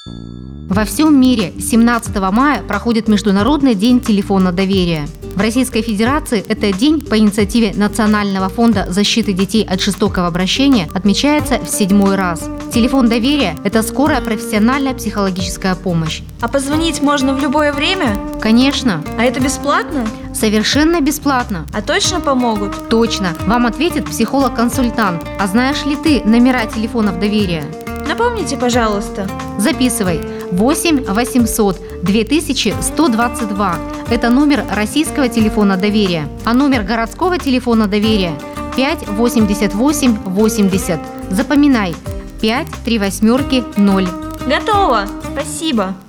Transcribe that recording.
Во всем мире 17 мая проходит Международный день телефона доверия. В Российской Федерации этот день по инициативе Национального фонда защиты детей от жестокого обращения отмечается в 7-й раз. Телефон доверия – это скорая профессиональная психологическая помощь. А позвонить можно в любое время? Конечно. А это бесплатно? Совершенно бесплатно. А точно помогут? Точно. Вам ответит психолог-консультант. А знаешь ли ты номера телефонов доверия? Напомните, пожалуйста. Записывай. 8 800 2122. Это номер российского телефона доверия. А номер городского телефона доверия 5 88 80. Запоминай. 5 3 8 0. Готово. Спасибо.